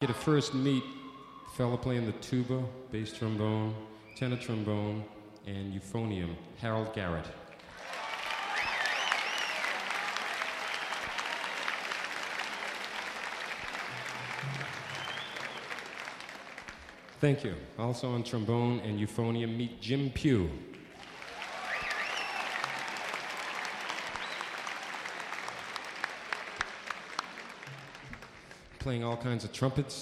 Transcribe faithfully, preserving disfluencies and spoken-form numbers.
Get to first meet a fella playing the tuba, bass trombone, tenor trombone, and euphonium, Harold Garrett. Thank you. Also on trombone and euphonium, meet Jim Pugh. Playing all kinds of trumpets,